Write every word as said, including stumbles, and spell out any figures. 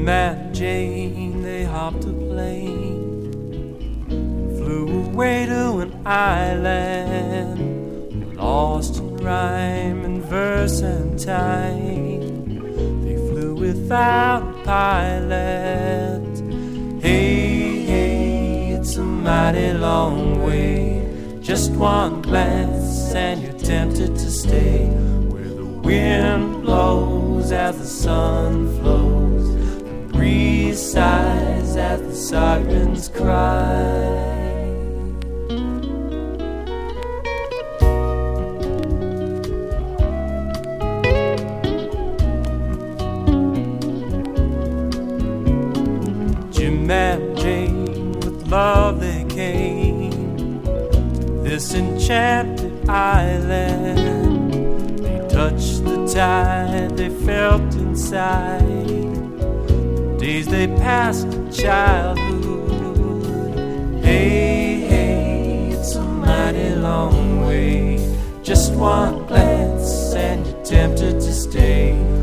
and Jane, they hopped a plane, flew away to an island, lost in rhyme and verse and time. They flew without a pilot. Hey, hey, it's a mighty long way. Just one glance and you're tempted to stay where the wind blows as the sun flows, the breeze sighs as the sirens cry. Jim and Jane, with love they came to this enchanted island. They touched the tide they felt inside, the days they passed in childhood. Hey, hey, it's a mighty long way. Just one glance and you're tempted to stay